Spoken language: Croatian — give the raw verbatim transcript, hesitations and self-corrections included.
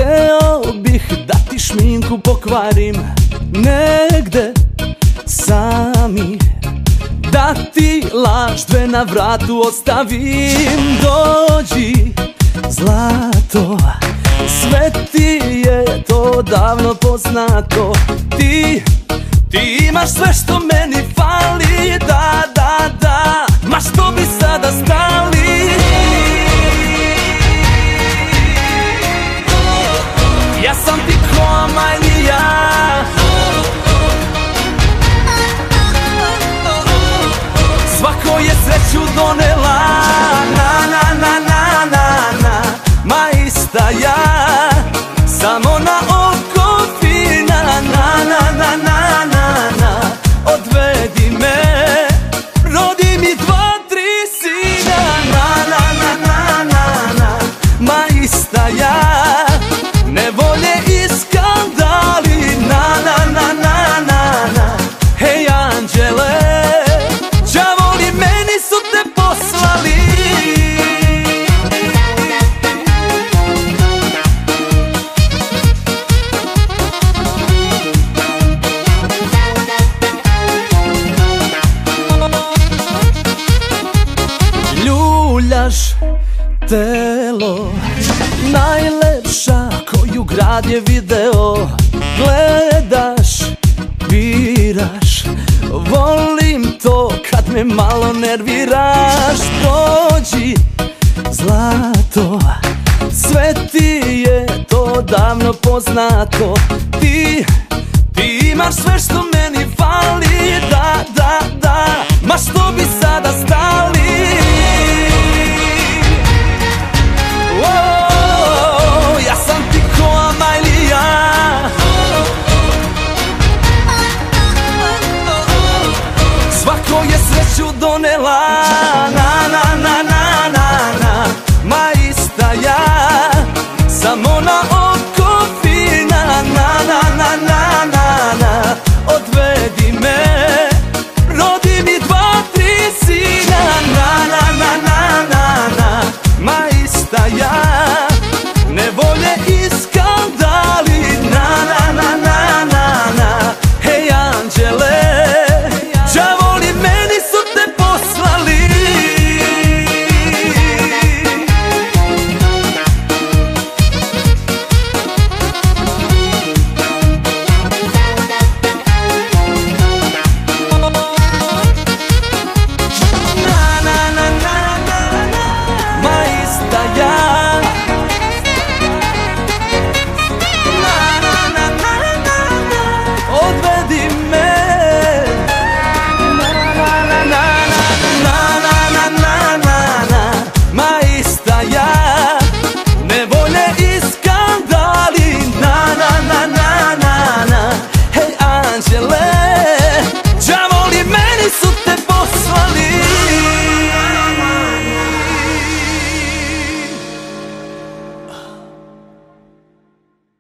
Hteo bih da ti šminku pokvarim negde sami, da ti laž dve na vratu ostavim. Dođi zlato, sve ti je to davno poznato. Ti, ti imaš sve što meni fali, da, da, da. Ma što bi sada stali? Ja sam ti ko Amajlija, svako je sreću donela. Na, na, na, na, na, na, ma ista ja, samo na oko fina. Na, na, na, na, na, na, odvedi me, rodi mi dva, tri sina. Na, na, na, na, na, na, ma ista ja, nevolje i skandali. Na, na, na, na, na, na, hej anđele, đavoli meni su te poslali. Ljuljaš telo, najlepša koju grad je video. Gledaš, biraš, volim to kad me malo nerviraš. Dođi zlato, sve ti je to davno poznato. Ti, ti imaš sve što meni fali, da, da, da. Ma što bi sada stali? Ja sam ti ko Amajlija, svako je sreću donela. Na, na, na, na, na, na, ma ista ja, samo na oko fina. Na, na, na, na, na, na, odvedi me, rodi mi dva, tri sina. Na, na, na, na, na, na, ma ista ja, nevolje i skandali. Na, na, na, na, na, na, hej anđele, đavoli meni su te poslali. Na, na, na, na, na, na, ma ista ja, na, na, na, na, na, na, odvedi me. Na, na, na, na, na, na, na, na, ma ista ja, nevolje i skandali. Na, na, na, na, na, na, hej anđele,